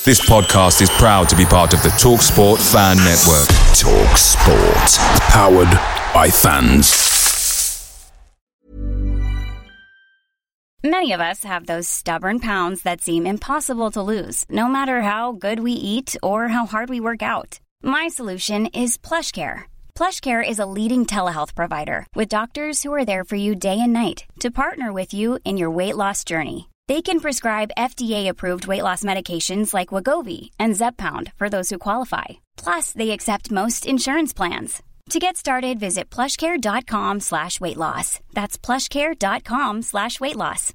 This podcast is proud to be part of the TalkSport Fan Network. TalkSport. Powered by fans. Many of us have those stubborn pounds that seem impossible to lose, no matter how good we eat or how hard we work out. My solution is PlushCare. PlushCare is a leading telehealth provider with doctors who are there for you day and night to partner with you in your weight loss journey. They can prescribe FDA-approved weight loss medications like Wegovy and Zepbound for those who qualify. Plus, they accept most insurance plans. To get started, visit plushcare.com/weight loss. That's plushcare.com/weight loss.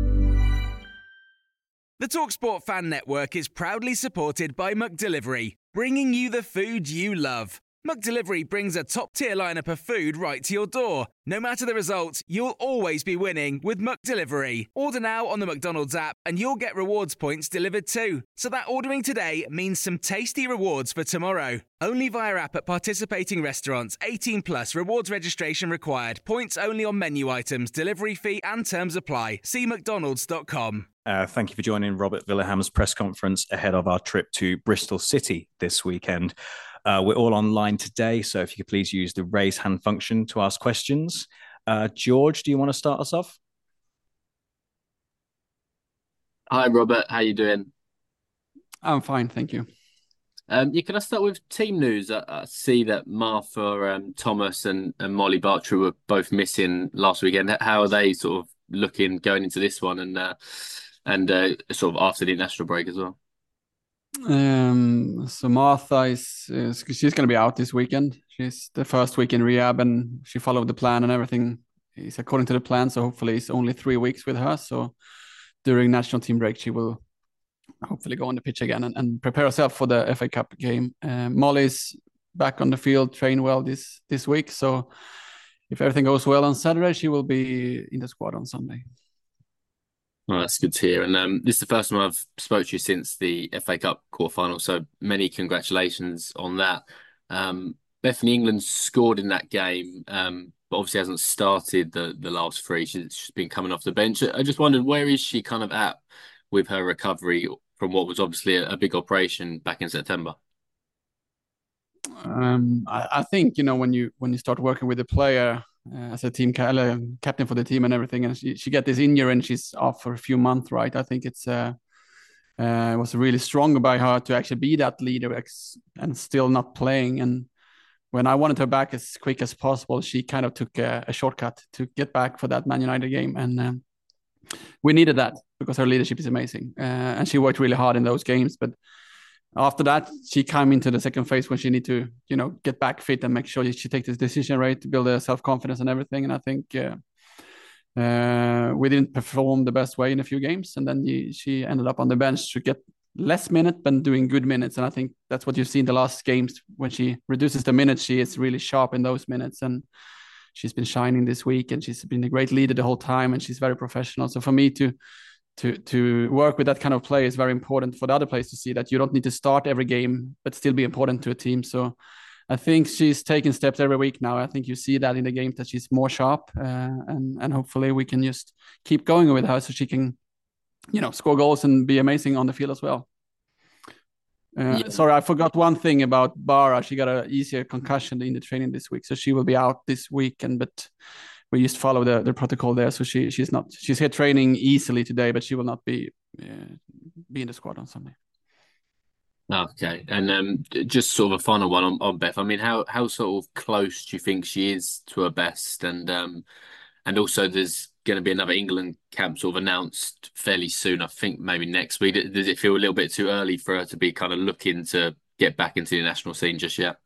The TalkSport Fan Network is proudly supported by McDelivery, bringing you the food you love. McDelivery brings a top-tier lineup of food right to your door. No matter the result, you'll always be winning with McDelivery. Order now on the McDonald's app and you'll get rewards points delivered too. So that ordering today means some tasty rewards for tomorrow. Only via app at participating restaurants. 18 plus. Rewards registration required. Points only on menu items. Delivery fee and terms apply. See mcdonalds.com. Thank you for joining Robert Villaham's press conference ahead of our trip to Bristol City this weekend. We're all online today, so if you could please use the raise hand function to ask questions. George, do you want to start us off? Hi, Robert. How you doing? I'm fine, thank you. Can I start with team news? I see that Martha Thomas and Molly Bartrey were both missing last weekend. How are they sort of looking going into this one and sort of after the international break as well? So Martha she's going to be out this weekend. She's the first week in rehab and she followed the plan and everything is according to the plan. So hopefully it's only 3 weeks with her. So during national team break, she will hopefully go on the pitch again and prepare herself for the FA Cup game. Molly's back on the field, trained well this week. So if everything goes well on Saturday, she will be in the squad on Sunday. Well, that's good to hear. And this is the first time I've spoke to you since the FA Cup quarterfinal. So many congratulations on that. Bethany England scored in that game, but obviously hasn't started the last three. She's been coming off the bench. I just wondered, where is she kind of at with her recovery from what was obviously a big operation back in September? I think, when you start working with a player as a team captain for the team and everything, and she get this injury and she's off for a few months, right? I think it was really strong by her to actually be that leader and still not playing. And when I wanted her back as quick as possible, she kind of took a shortcut to get back for that Man United game. And we needed that because her leadership is amazing. And she worked really hard in those games. But after that, she came into the second phase when she need to, get back fit and make sure she takes this decision right to build her self-confidence and everything. And I think we didn't perform the best way in a few games. And then she ended up on the bench to get less minutes, but doing good minutes. And I think that's what you've seen the last games. When she reduces the minutes, she is really sharp in those minutes. And she's been shining this week and she's been a great leader the whole time. And she's very professional. So for me to work with that kind of play is very important for the other players to see that you don't need to start every game, but still be important to a team. So I think she's taking steps every week now. I think you see that in the game that she's more sharp and hopefully we can just keep going with her so she can, score goals and be amazing on the field as well. Sorry, I forgot one thing about Bara. She got an easier concussion in the training this week. So she will be out this weekend, but we just follow the protocol there. So she's here training easily today, but she will not be in the squad on Sunday. Okay. And just sort of a final one on Beth. I mean, how sort of close do you think she is to her best? And also there's going to be another England camp sort of announced fairly soon. I think maybe next week. Does it feel a little bit too early for her to be kind of looking to get back into the national scene just yet?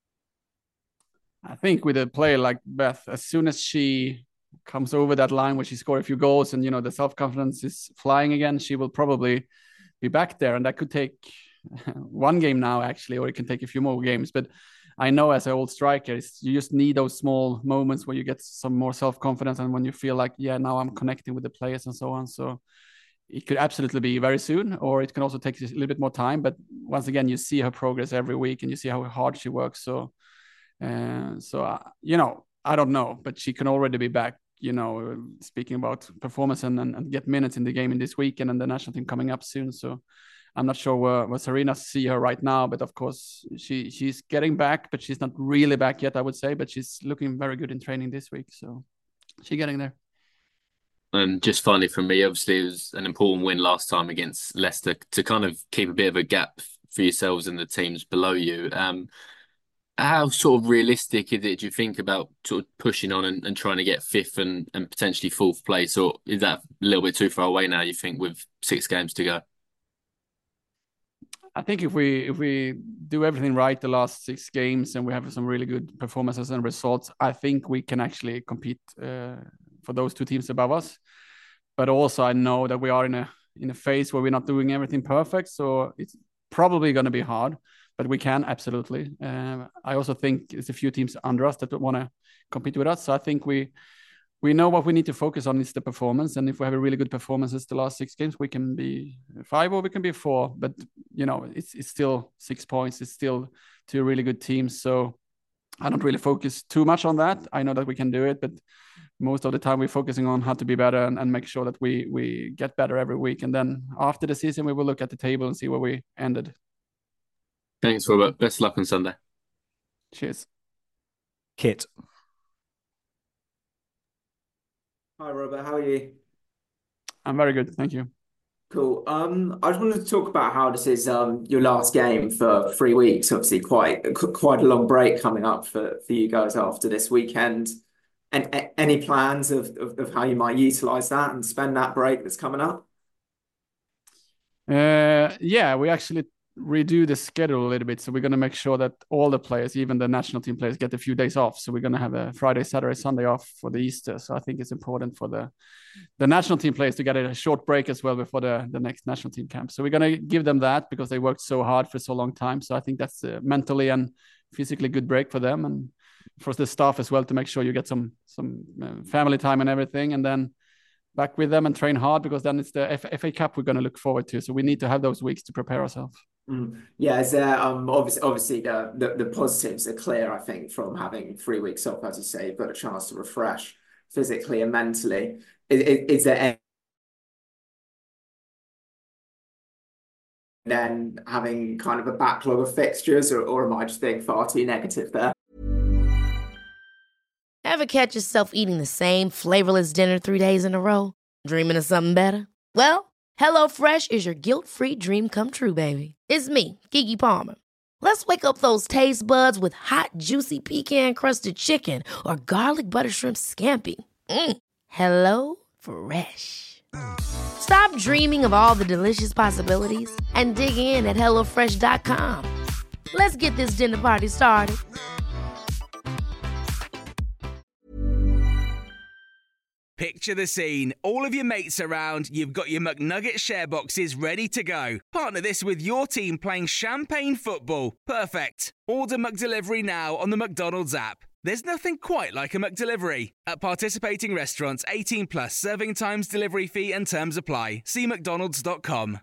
I think with a player like Beth, as soon as she comes over that line where she scored a few goals and, the self-confidence is flying again, she will probably be back there. And that could take one game now, actually, or it can take a few more games. But I know as an old striker, you just need those small moments where you get some more self-confidence and when you feel like, now I'm connecting with the players and so on. So it could absolutely be very soon, or it can also take a little bit more time. But once again, you see her progress every week and you see how hard she works. So I don't know, but she can already be back, speaking about performance and get minutes in the game in this weekend and the national team coming up soon. So I'm not sure where Serena see her right now, but of course she's getting back, but she's not really back yet, I would say. But she's looking very good in training this week, so she's getting there. And just finally from me, obviously it was an important win last time against Leicester to kind of keep a bit of a gap for yourselves and the teams below you. How sort of realistic is it, do you think, about sort of pushing on and trying to get fifth and potentially fourth place? Or is that a little bit too far away now, you think, with 6 games to go? I think if we do everything right the last 6 games and we have some really good performances and results, I think we can actually compete for those 2 teams above us. But also I know that we are in a phase where we're not doing everything perfect, so it's probably going to be hard, but we can absolutely. I also think there's a few teams under us that want to compete with us. So I think we know what we need to focus on is the performance. And if we have a really good performances the last 6 games, we can be 5 or we can be 4. But, it's still 6 points. It's still 2 really good teams. So I don't really focus too much on that. I know that we can do it, but most of the time we're focusing on how to be better and make sure that we get better every week. And then after the season, we will look at the table and see where we ended. Thanks, Robert. Best luck on Sunday. Cheers. Kit. Hi, Robert. How are you? I'm very good. Thank you. Cool. I just wanted to talk about how this is your last game for 3 weeks. Obviously, quite a long break coming up for you guys after this weekend. And any plans of how you might utilize that and spend that break that's coming up? Yeah, we actually redo the schedule a little bit. So we're going to make sure that all the players, even the national team players, get a few days off. So we're going to have a Friday, Saturday, Sunday off for the Easter. So I think it's important for the national team players to get a short break as well before the next national team camp. So we're going to give them that because they worked so hard for so long time. So I think that's a mentally and physically good break for them and for the staff as well, to make sure you get some family time and everything, and then back with them and train hard, because then it's the FA Cup we're going to look forward to. So we need to have those weeks to prepare ourselves. Yeah, is there obviously the positives are clear, I think, from having 3 weeks off. As you say, you've got a chance to refresh physically and mentally. Is there any then having kind of a backlog of fixtures, or am I just being far too negative there? Ever catch yourself eating the same flavorless dinner 3 days in a row? Dreaming of something better? Well, HelloFresh is your guilt-free dream come true, baby. It's me, Keke Palmer. Let's wake up those taste buds with hot, juicy pecan-crusted chicken or garlic butter shrimp scampi. Hello Fresh. Stop dreaming of all the delicious possibilities and dig in at HelloFresh.com. Let's get this dinner party started. Picture the scene. All of your mates around, you've got your McNugget share boxes ready to go. Partner this with your team playing champagne football. Perfect. Order McDelivery now on the McDonald's app. There's nothing quite like a McDelivery. At participating restaurants, 18 plus, serving times, delivery fee and terms apply. See mcdonalds.com.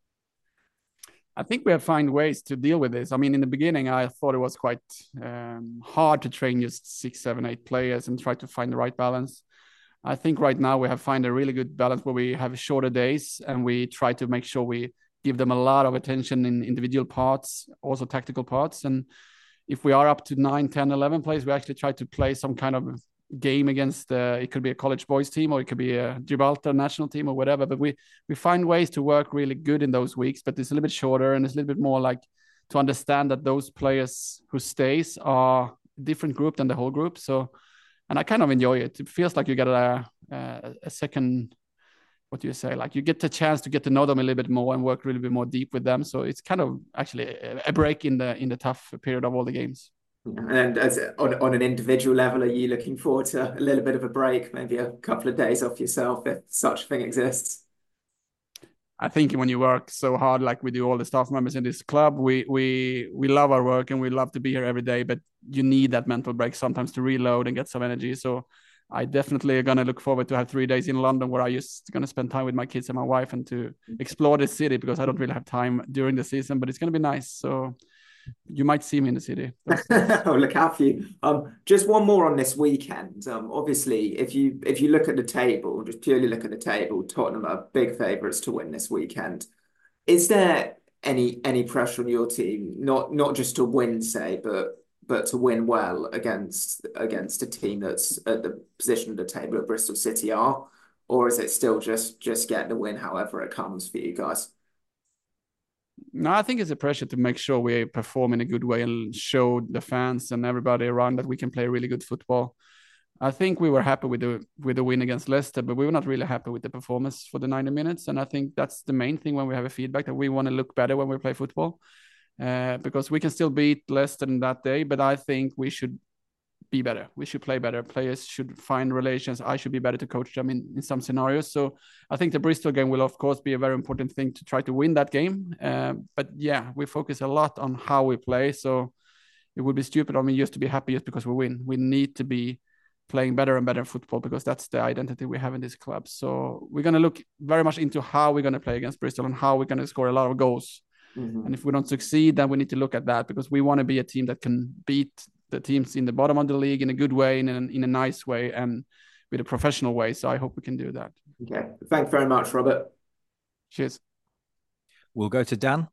I think we have found ways to deal with this. I mean, in the beginning, I thought it was quite hard to train just 6, 7, 8 players and try to find the right balance. I think right now we have found a really good balance where we have shorter days and we try to make sure we give them a lot of attention in individual parts, also tactical parts. And if we are up to 9, 10, 11 players, we actually try to play some kind of game against, it could be a college boys team or it could be a Gibraltar national team or whatever. But we find ways to work really good in those weeks, but it's a little bit shorter and it's a little bit more like to understand that those players who stays are a different group than the whole group. So, and I kind of enjoy it. It feels like you get a second, what do you say? Like you get the chance to get to know them a little bit more and work really bit more deep with them. So it's kind of actually a break in the tough period of all the games. And as on an individual level, are you looking forward to a little bit of a break, maybe a couple of days off yourself, if such a thing exists? I think when you work so hard, like we do all the staff members in this club, we love our work and we love to be here every day, but you need that mental break sometimes to reload and get some energy. So I definitely are going to look forward to have 3 days in London where I just going to spend time with my kids and my wife and to explore the city, because I don't really have time during the season, but it's going to be nice. So you might see me in the city. Oh, look out for you. Just one more on this weekend. Obviously, if you look at the table, just purely look at the table, Tottenham are big favourites to win this weekend. Is there any pressure on your team, not just to win, say, but to win well against a team that's at the position of the table that Bristol City are, or is it still just getting the win however it comes for you guys? No, I think it's a pressure to make sure we perform in a good way and show the fans and everybody around that we can play really good football. I think we were happy with the win against Leicester, but we were not really happy with the performance for the 90 minutes. And I think that's the main thing when we have a feedback, that we want to look better when we play football, because we can still beat Leicester in that day. But I think we should be better. We should play better. Players should find relations. I should be better to coach them in some scenarios. So I think the Bristol game will, of course, be a very important thing to try to win that game. But yeah, we focus a lot on how we play. So it would be stupid of me just to be happy just because we win. We need to be playing better and better football, because that's the identity we have in this club. So we're going to look very much into how we're going to play against Bristol and how we're going to score a lot of goals. Mm-hmm. And if we don't succeed, then we need to look at that, because we want to be a team that can beat the teams in the bottom of the league in a good way, in a nice way, and with a professional way. So I hope we can do that. Okay. Thanks very much, Robert. Cheers. We'll go to Dan.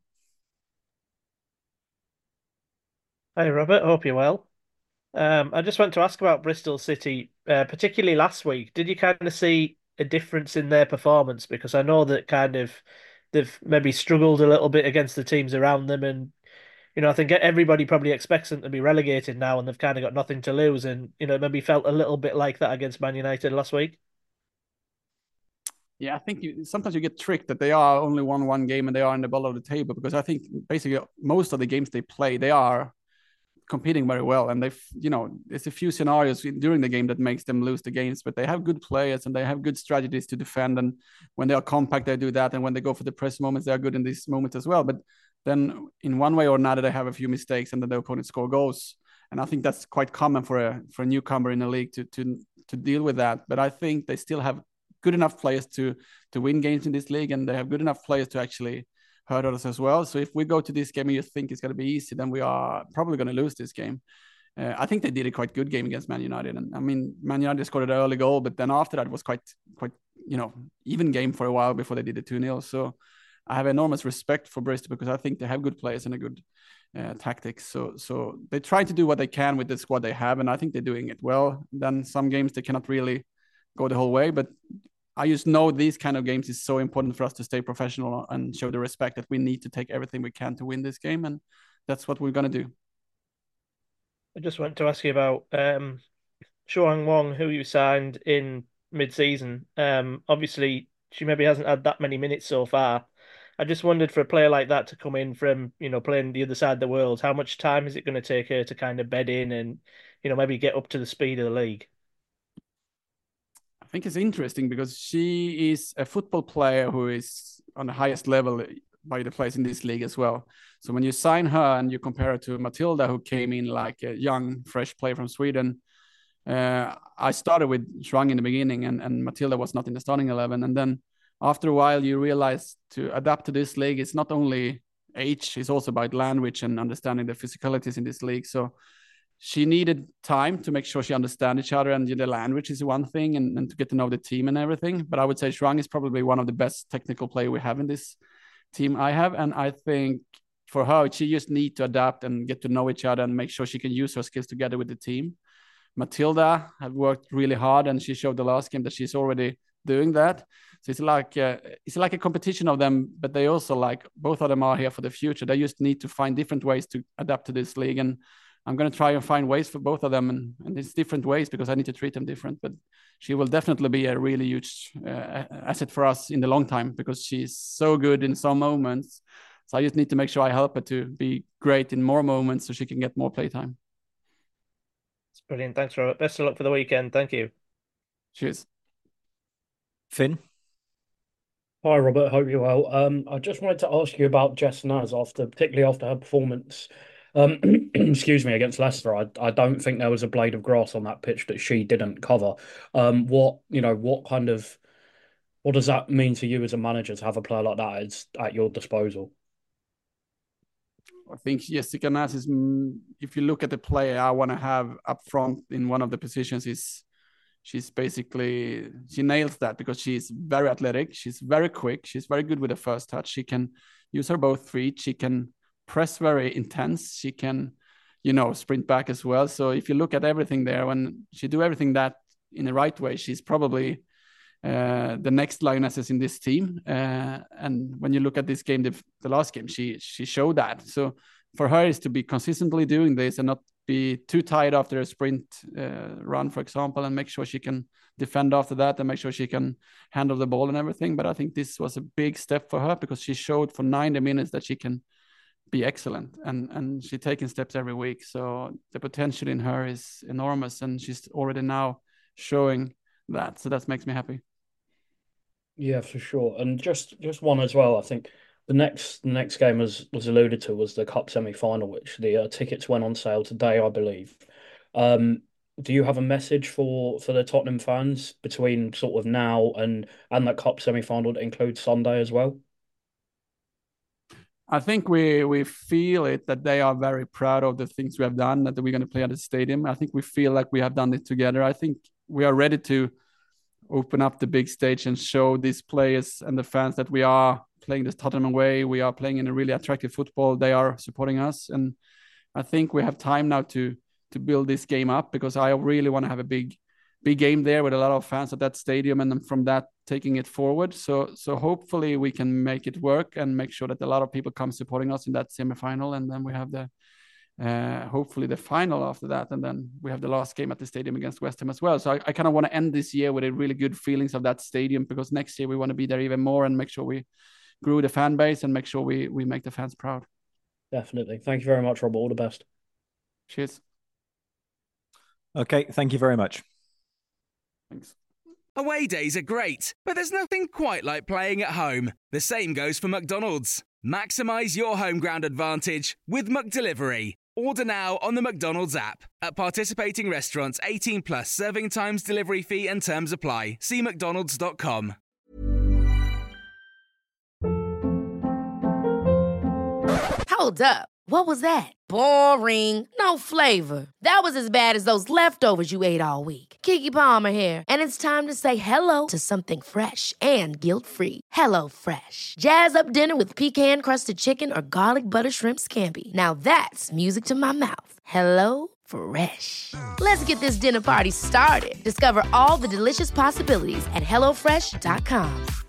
Hi, Robert. Hope you're well. I just want to ask about Bristol City, particularly last week. Did you kind of see a difference in their performance? Because I know that they've maybe struggled a little bit against the teams around them, and I think everybody probably expects them to be relegated now, and they've kind of got nothing to lose, and maybe felt a little bit like that against Man United last week. Yeah, I think sometimes you get tricked that they are only won one game and they are in the bottom of the table, because I think basically most of the games they play, they are competing very well, and there's a few scenarios during the game that makes them lose the games, but they have good players and they have good strategies to defend, and when they are compact they do that, and when they go for the press moments they are good in these moments as well. But then in one way or another they have a few mistakes and then the opponent score goals, and I think that's quite common for a newcomer in the league to deal with that. But I think they still have good enough players to win games in this league, and they have good enough players to actually hurt us as well. So if we go to this game and you think it's going to be easy, then we are probably going to lose this game. I think they did a quite good game against Man United, and I mean Man United scored an early goal, but then after that it was quite even game for a while before they did the 2-0. So I have enormous respect for Bristol, because I think they have good players and a good tactics. So they try to do what they can with the squad they have, and I think they're doing it well. Then some games they cannot really go the whole way, but I just know these kind of games is so important for us to stay professional and show the respect that we need to take everything we can to win this game, and that's what we're going to do. I just want to ask you about Shuang Wong, who you signed in mid-season. Obviously, she maybe hasn't had that many minutes so far. I just wondered, for a player like that to come in from, playing the other side of the world, how much time is it going to take her to kind of bed in and, maybe get up to the speed of the league? I think it's interesting because she is a football player who is on the highest level by the players in this league as well. So when you sign her and you compare her to Matilda, who came in like a young, fresh player from Sweden, I started with Shuang in the beginning, and Matilda was not in the starting 11. And then after a while, you realize to adapt to this league, it's not only age, it's also about language and understanding the physicalities in this league. So she needed time to make sure she understands each other, and the language is one thing, and to get to know the team and everything. But I would say Shuang is probably one of the best technical players we have in this team I have. And I think for her, she just need to adapt and get to know each other and make sure she can use her skills together with the team. Matilda have worked really hard, and she showed the last game that she's already doing that. So it's like a competition of them, but they also both of them are here for the future. They just need to find different ways to adapt to this league, and I'm going to try and find ways for both of them, and it's different ways because I need to treat them different. But she will definitely be a really huge asset for us in the long time, because she's so good in some moments. So I just need to make sure I help her to be great in more moments so she can get more playtime. It's brilliant. Thanks, Robert. Best of luck for the weekend. Thank you. Cheers. Finn? Hi, Robert. Hope you're well. I just wanted to ask you about Jess Naz, particularly after her performance excuse me, against Leicester. I don't think there was a blade of grass on that pitch that she didn't cover. What does that mean to you as a manager to have a player like that at your disposal? I think Jessica Naz is, if you look at the player I want to have up front in one of the positions, is she nails that because she's very athletic. She's very quick. She's very good with the first touch. She can use her both feet. She can press very intense. She can, sprint back as well. So if you look at everything there, when she do everything that in the right way, she's probably the next lionesses in this team. And when you look at this game, the last game, she showed that. So for her is to be consistently doing this and not be too tired after a sprint run, for example, and make sure she can defend after that and make sure she can handle the ball and everything. But I think this was a big step for her because she showed for 90 minutes that she can be excellent, and she's taking steps every week. So the potential in her is enormous, and she's already now showing that. So that makes me happy. Yeah, for sure. And just one as well. I think the next game, as was alluded to, was the Cup semi-final, which the tickets went on sale today, I believe. Do you have a message for the Tottenham fans between sort of now and that Cup semi-final that includes Sunday as well? I think we feel it, that they are very proud of the things we have done, that we're going to play at the stadium. I think we feel like we have done it together. I think we are ready to open up the big stage and show these players and the fans that we are playing the Tottenham way. We are playing in a really attractive football. They are supporting us. And I think we have time now to build this game up, because I really want to have a big game there with a lot of fans at that stadium, and then from that taking it forward. So hopefully we can make it work and make sure that a lot of people come supporting us in that semi-final, and then we have the hopefully the final after that, and then we have the last game at the stadium against West Ham as well. So I kind of want to end this year with a really good feelings of that stadium, because next year we want to be there even more and make sure we grew the fan base and make sure we make the fans proud. Definitely. Thank you very much, Rob. All the best. Cheers. Okay, thank you very much. Thanks. Away days are great, but there's nothing quite like playing at home. The same goes for McDonald's. Maximise your home ground advantage with McDelivery. Order now on the McDonald's app. At participating restaurants, 18 plus serving times, delivery fee and terms apply. See mcdonalds.com. Hold up. What was that? Boring. No flavor. That was as bad as those leftovers you ate all week. Keke Palmer here, and it's time to say hello to something fresh and guilt-free. Hello Fresh. Jazz up dinner with pecan-crusted chicken or garlic butter shrimp scampi. Now that's music to my mouth. Hello Fresh. Let's get this dinner party started. Discover all the delicious possibilities at hellofresh.com.